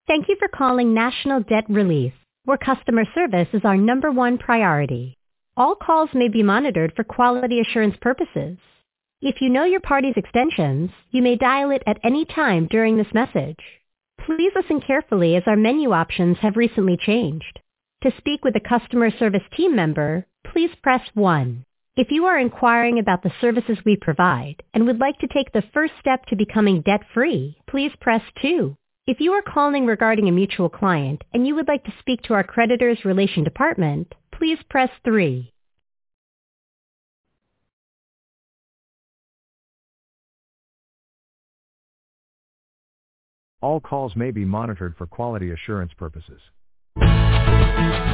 Thank you for calling National Debt Relief, where customer service is our number one priority. All calls may be monitored for quality assurance purposes. If you know your party's extensions, you may dial it at any time during this message. Please listen carefully as our menu options have recently changed. To speak with a customer service team member, please press 1. If you are inquiring about the services we provide and would like to take the first step to becoming debt-free, please press 2. If you are calling regarding a mutual client and you would like to speak to our creditors relation department, please press 3. All calls may be monitored for quality assurance purposes.